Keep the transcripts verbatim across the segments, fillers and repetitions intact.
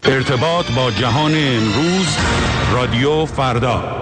ارتباط با جهان امروز، رادیو فردا.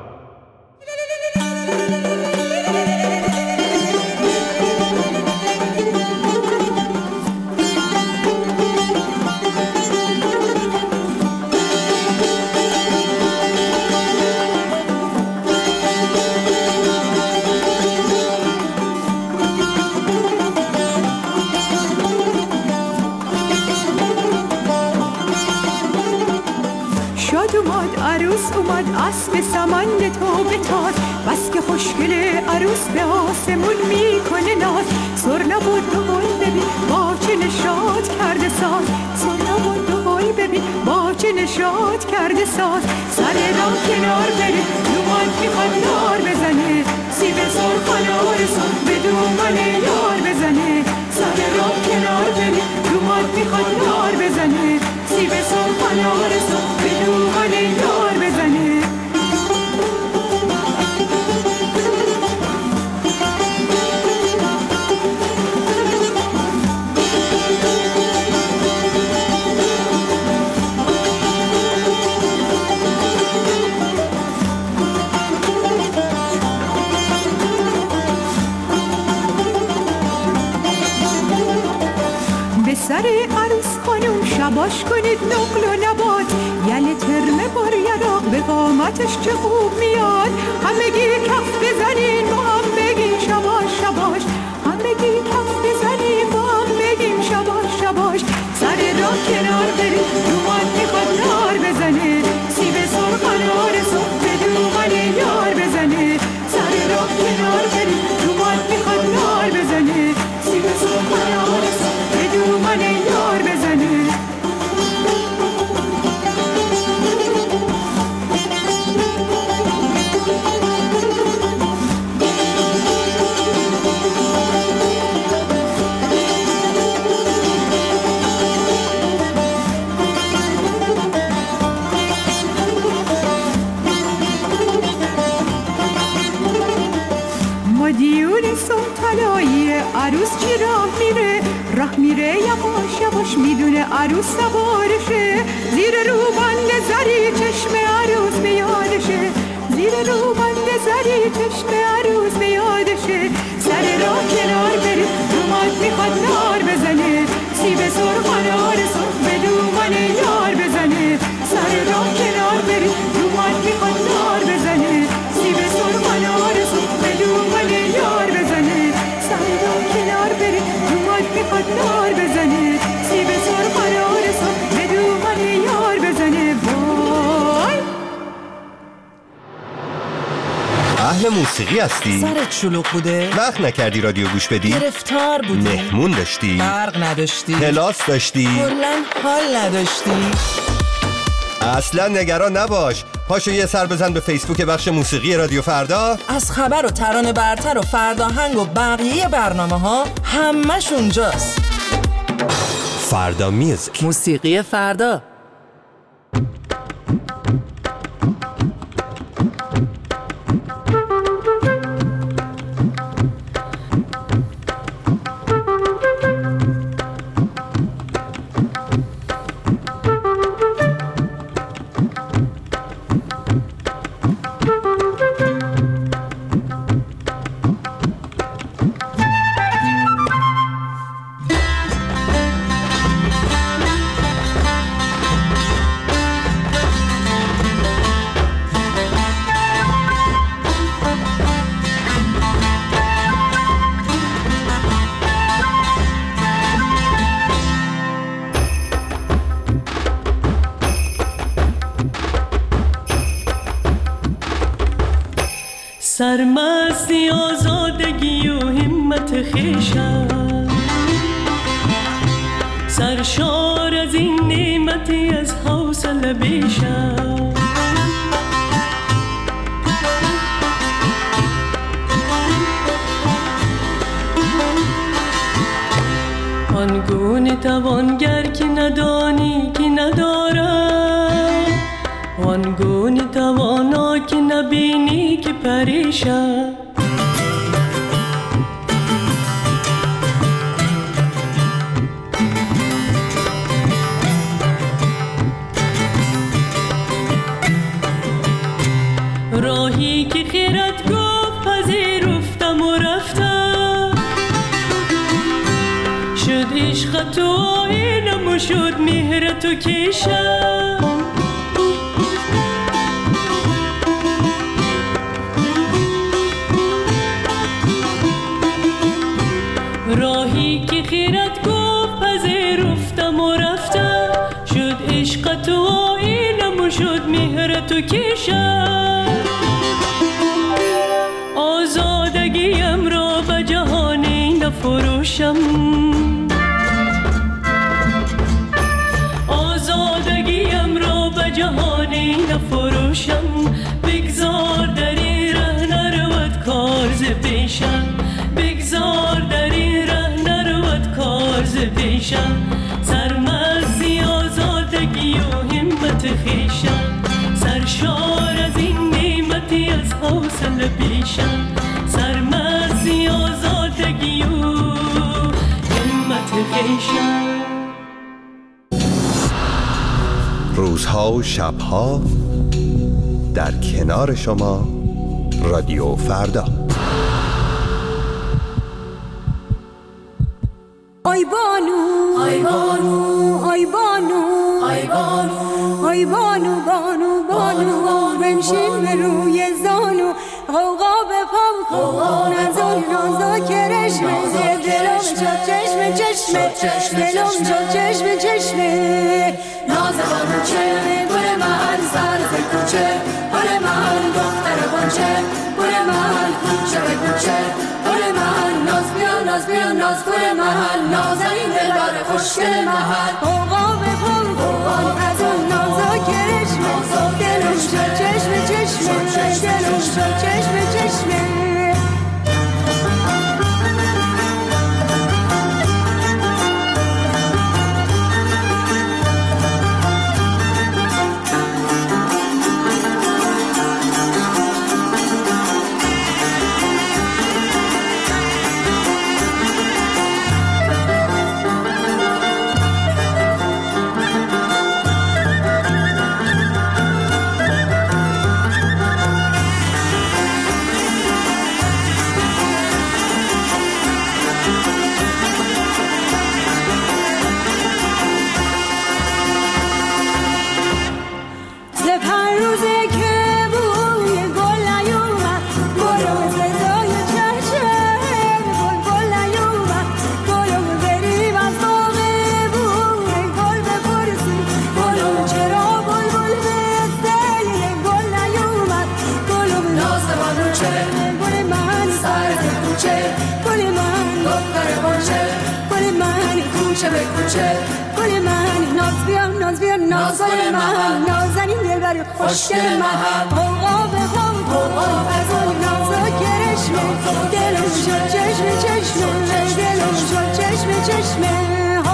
اسب سمند تو بتاز بس که خوشگل عروس به آسمون میکنه ناز سر نبود و بای ببین با چه نشاط کرده ساز سر نبود و بای ببین با چه نشاط کرده ساز سر را کنار بره دومان میخواد یار بزنه سیب سرخانه آرزون به دومان یار بزنه سر را کنار بره دومان میخواد یار بزنه سیب سرخانه آرزون به دومان یار بزنه سر عروس خانم شباش کنید نقل و نبات یل ترمه بار یراق به قامتش چه خوب میاد همگی کف بزنین با هم بگیم شباش شباش همگی کف بزنین با هم بگیم شباش شباش سر را کنار برید دومان میخواد نار بزنه سیب سرخان آرزو به دومان یار بزنه سر را کنار برید دومان میخواد نار بزنه سیب سرخان آرزو به دومان یار بزنه مدیون سلطنایی عروس چی راه میره راه میره یواش یواش میدونه عروس سوارشه زیر روبند زری چشم عروس میادشه زیر روبند زری چشم عروس میادشه سر راه کنار بره دومان میخواد نار بزنه سیب سرخان آرزو به دومان یار بزنه سر راه کنار بره دومان میخواد نار بزنه سیب سرخان آرزو به دومان یار بزنه سر راه کنار بره دومان میخواد نار بزنه سیب سرخان آرزو به دومان یار بزنه وای اهل موسیقی هستی؟ سرت شلوغ بوده؟ وقت نکردی رادیو گوش بدی؟ گرفتار بودی؟ مهمون داشتی؟ برق نداشتی؟ کلاس داشتی؟ کلن حال نداشتی؟ اصلا نگران نباش، پاشو یه سر بزن به فیسبوک بخش موسیقی رادیو فردا. از خبر و ترانه برتر و فرداهنگ و بقیه برنامه ها همش اونجاست. فردا میوزیک، موسیقی فردا. سرمستی آزادگی و همت خویشم سرشار از این نعمتی از حوصله بیشم آنگونه توانگر که ندانی که ندارد آنگونه توانا که نبینی که پریشان نموشد مهر تو کشم. راهی که خیرت گفت پذیرفتم و رفتم، شد عشق تو آینم شد مهر تو کشم. آزادگیم را به جهانی نفروشم، آزادگیم را به جهانی نفروشم. بگذار در این ره نرود کار ز پیشم، بگذار در این ره نرود کار ز پیشم. سرمستی آزادگی و همت خویشم، سرشار از این نعمتی از حوصله پیشم. سرمستی آزادگی و همت خویشم. روزها و شبها در کنار شما رادیو فردا. آی بانو آی بانو آی بانو آی بانو آی بانو بانو بانو بنشین به روی زانو، غوغا به پام کن از اون نازا کرشمه، دلم شد چشم چشمه، دلم شد چشم چشمه. ناز بانو چه گل من سر ز کوچه، گل من دختر بانچه، گل من کوچه به کوچه، گل من ناز بیا ناز بیا ناز گل من، نازنین دلبر خوشگل من. غوغا به پام کن از اون نازا کرشمه، دلم شد چشم چشمه، دلم شد چشم چشمه. خوشگل من غوغا به پام کن از اون نازا کرشمه، دلم شد چشم چشمه، دلم شد چشم چشمه.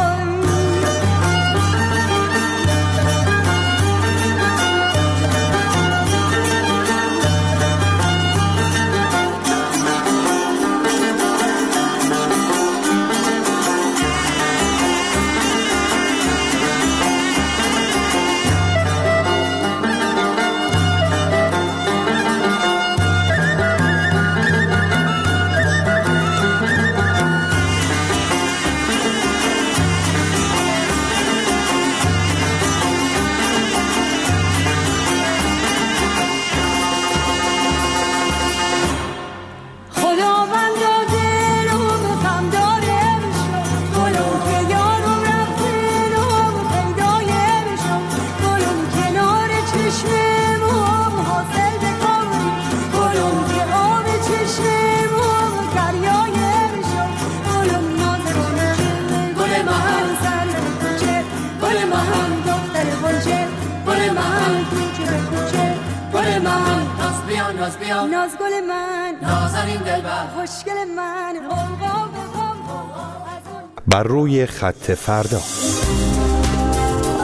ناز گل من نازنین دلبر خوشگل من، غوغا به پام کن. بر روی خط فردا.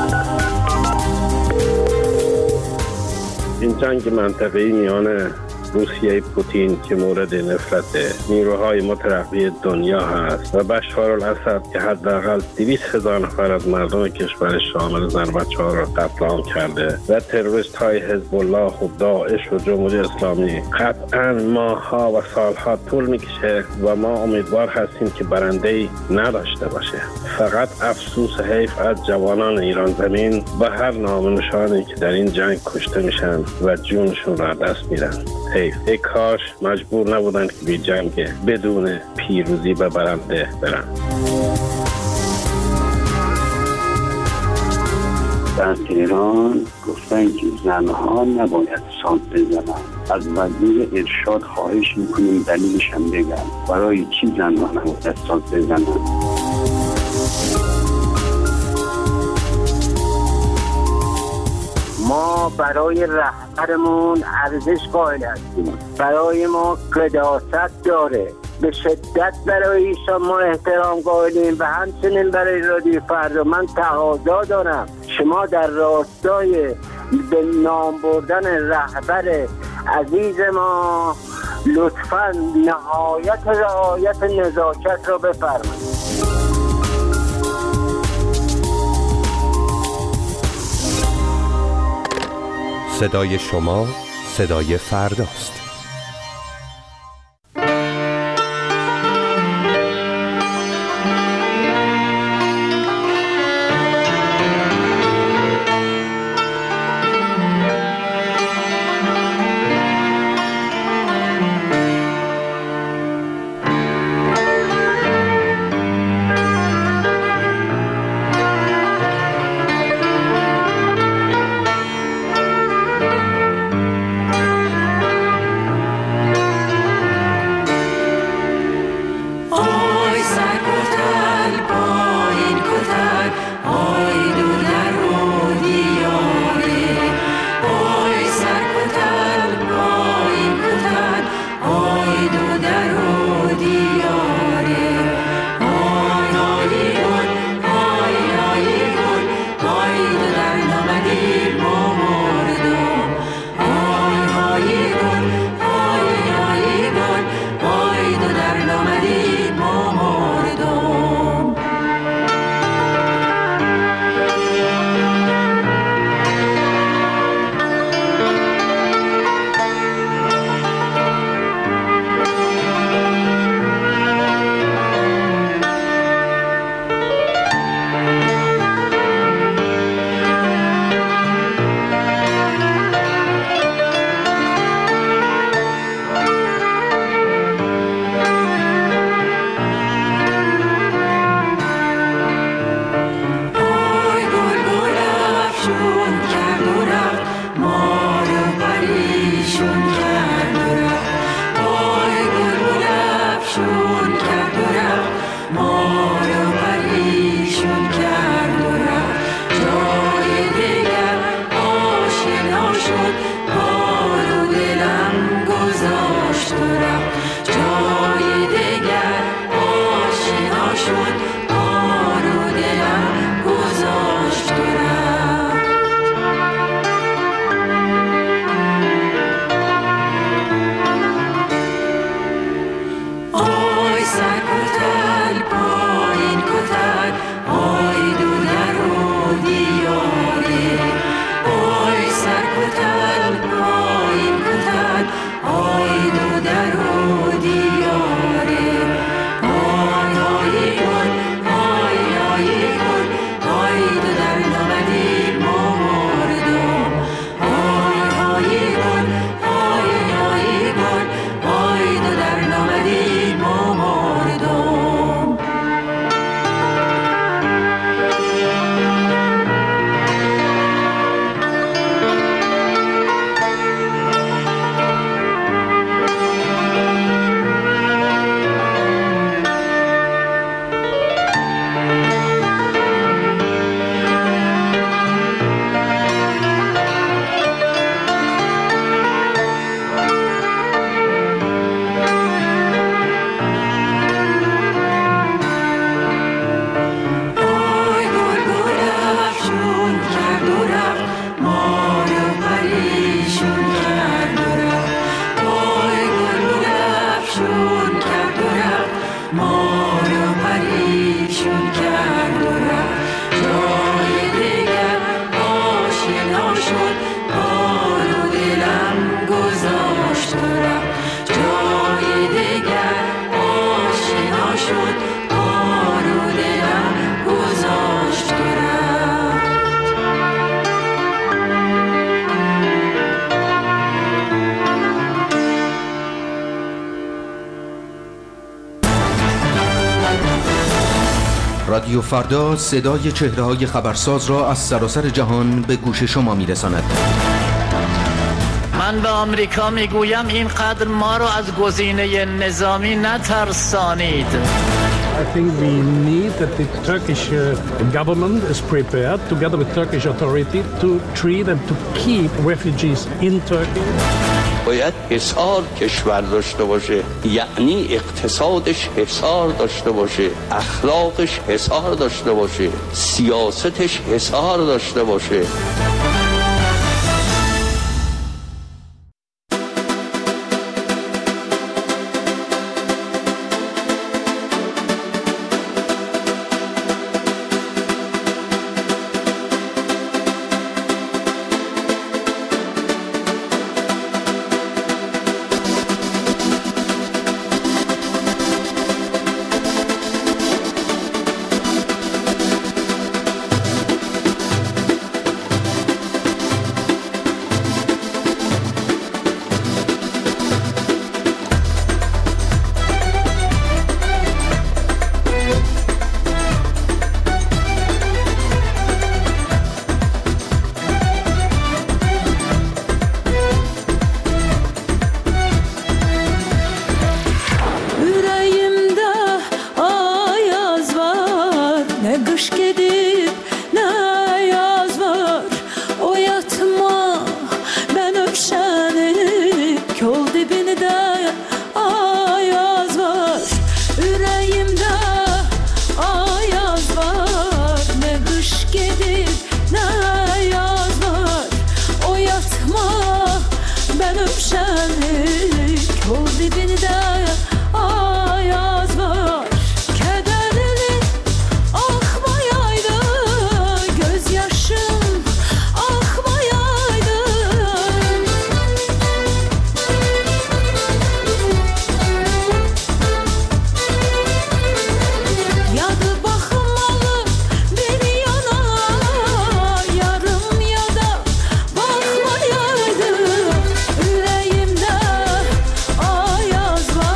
این جنگ منطقه‌ای میان روسیه پوتین که مورد نفرت نیروهای مترقی دنیا هست و بشار الاسد که حداقل دویست هزار نفر از مردم کشور شامل زن و بچه ها را قتل عام کرده و تروریست های حزب الله و داعش و جمهوری اسلامی، قطعا ماها و سالها طول میکشه و ما امیدوار هستیم که برنده‌ای نداشته باشه. فقط افسوس حیف از جوانان ایران زمین و هر نامنشانی که در این جنگ کشته میشن و جونشون را دست میدن. حیف. ای کاش مجبور نبودن که به جنگ بدون پیروزی به برنده برن. در تهران گفتن که زنها نباید ساز بزنن. از وزیر ارشاد خواهش میکنیم دلیلش هم بگن برای چی زنها نباید ساز بزنن. ما برای رهبرمون ارزش قائل هستیم، برای ما قداست داره، به شدت برای ایشان ما احترام قائلیم و همچنین برای رادیو فردا من تقاضا دارم شما در راستای به نام بردن رهبر عزیز ما لطفاً نهایت رعایت نزاکت را بفرمایید. صدای شما صدای فرداست. رادیو فردا صدای چهره‌های خبرساز را از سراسر جهان به گوش شما می‌رساند. من به آمریکا میگویم اینقدر ما رو از گزینه نظامی نترسانید. I think we need that the Turkish uh, government is prepared together with Turkish authority to treat and to keep refugees in Turkey. باید حصار کشور داشته باشه، یعنی اقتصادش حصار داشته باشه، اخلاقش حصار داشته باشه، سیاستش حصار داشته باشه. Ayaz var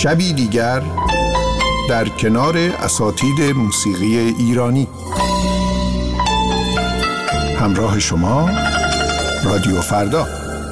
شبی دیگر در کنار اساتید موسیقی ایرانی. همراه شما رادیو فردا.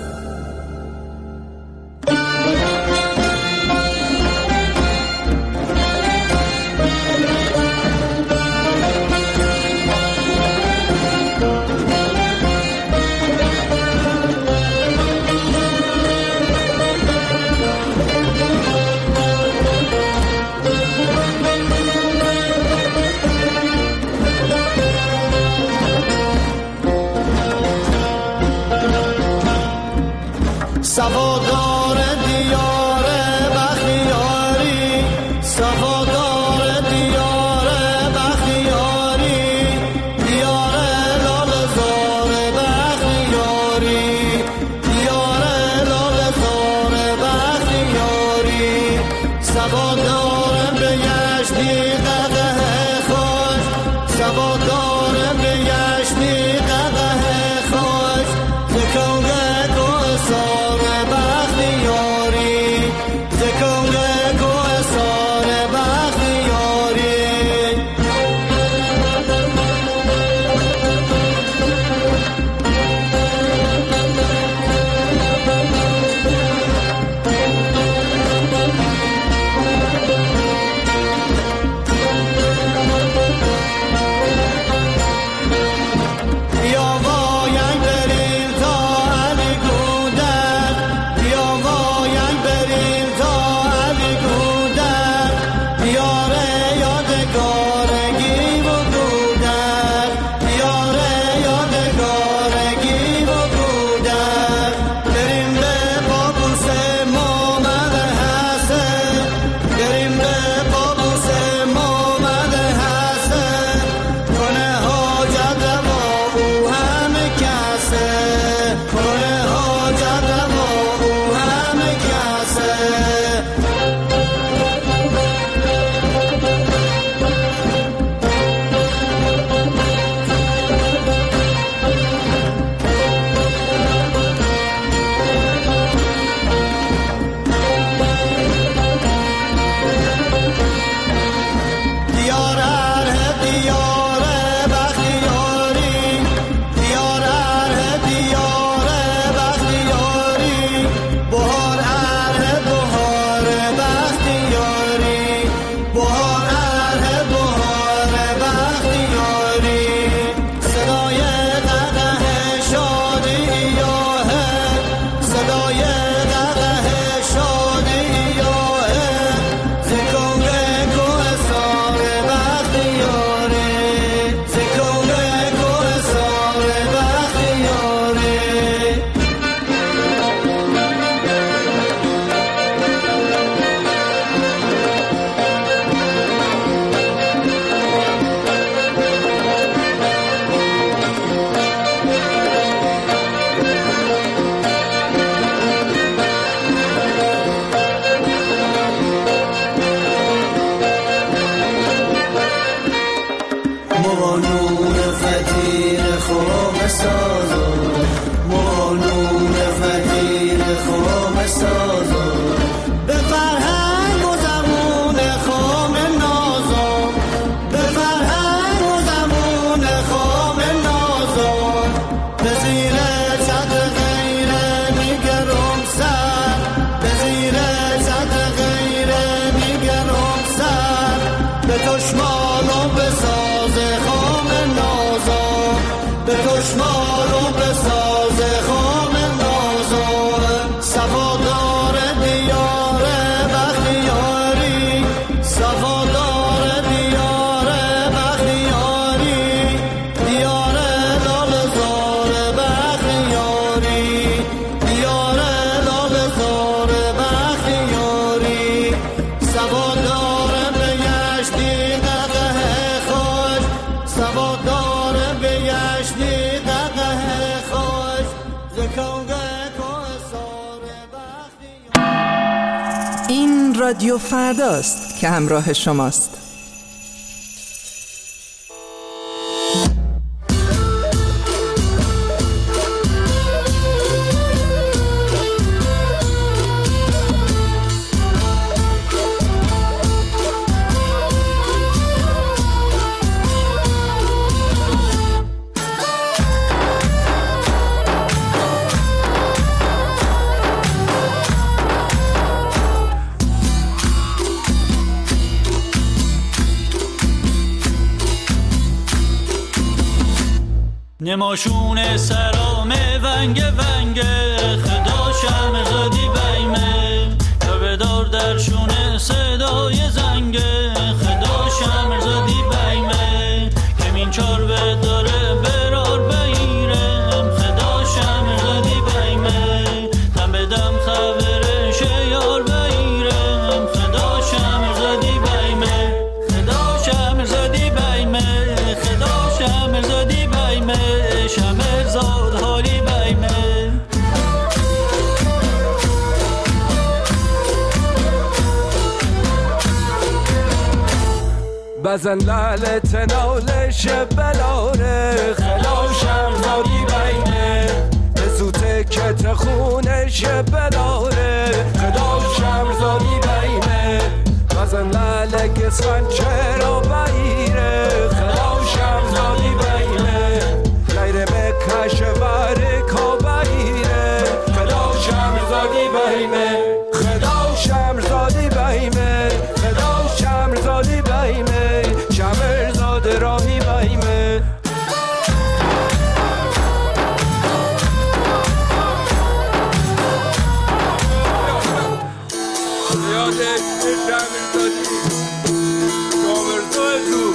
سوادار دیار بختیاری، سوادار دیار بختیاری، دیار لاله‌زار بختیاری، دیار لاله‌زار بختیاری، سوادار بگشتی قدح خوش، سوادار بگشتی قدح خوش، زکونگه کوهسار بختیاری، زکونگه کوهسار بختیاری. بیا وایم بریم تا علی گودر، بیا وایم بریم تا علی گودر، بیاره یادگارگی و گودر، بیاره یادگارگی و گودر. بریم به پابوس محمد حسن، بریم به پابوس محمد حسن، کنه حاجت روا او همه کسه، کنه حاجت روا او همه کسه. دیار اره دیار بختیاری، دیار اره دیار بختیاری، بهار اره بهار بختیاری، بهار اره بهار بختیاری. صدای قدح شادی یاهه، صدای قدح شادی یاهه، زکونگه کوهسار بختیاری، زکونگه کوهسار بختیاری. موانون فتیر خواب سازو، موانون فتیر خواب سازو، به فرهنگ و زبون خام نازم، به فرهنگ و زبون خام نازم. به زیر سطح غیره میگرم سر، به زیر سطح غیره میگرم سر، به دشمن و به ساز خام نازم، به دشمن و به ساز خام نازم. سوادار دیار بختیاری، سوادار دیار بختیاری، دیار لاله‌زار بختیاری، دیار لاله‌زار بختیاری، سوادار بگشتی قدح خوش، سوادار بگشتی قدح خوش، زکونگه کوهسار بختیاری. این رادیو فرداست که همراه شماست. نماشون سرام ونگ ونگ خدا شم زادی بیمه تا بدار درشون صدای زنگ خدا شم زادی بیمه کمین چار بداره برار بیرم خدا شم زادی بیمه تم بدم خبرش یار بیرم خدا شم زادی بیمه خدا شم زادی بیمه خدا شم زادی بیمه شمر زاد حالی بیمه بزن لالت نالش بلاره خلاشم زادی بیمه بزوته کت خونش بلاره خداشم زادی بیمه بزن لالک سنچه را بیره خلاشم زادی بیمه غیر مکش بر کابیره خدا شمرزادی بیمه خدا شمرزادی بیمه خدا شمرزادی بیمه شمرزاد راهی بیمه یاده شمرزادی شمرزادی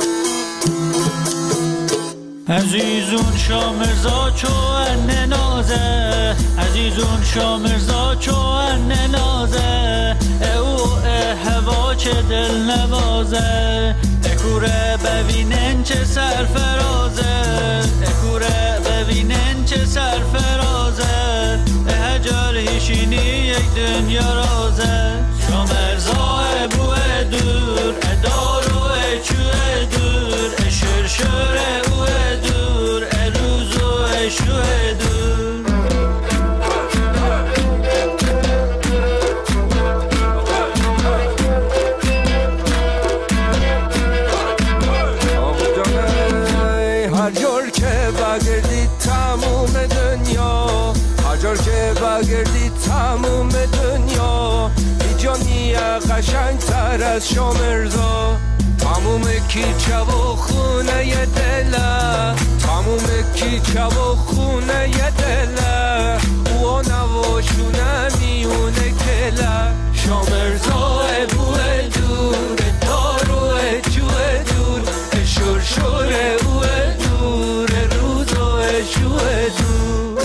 عزیزون شامرزا چو ان نازه عزیزون شامرزا چو ان نازه او هوا چه دل نوازه اکوره ببینن چه سرفرازه اکوره ببینن چه سرفرازه هجر هیشینی یک دنیا رازه شامرزا بوه دور ادارو چوه دور اشرشره دور اروز و اشوه دور هر جور که بگردی تموم دنیا هر جور که بگردی تموم دنیا بیجانی قشنگ تر از شامرزا تموم کیچه و خونه ی دله تموم کیچه و خونه ی دله او نواشونه میونه کله شامرزا بوه دور داروه جوه دور شرشوره اوه دور روزوه شوه دور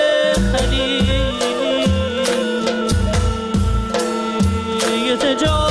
جا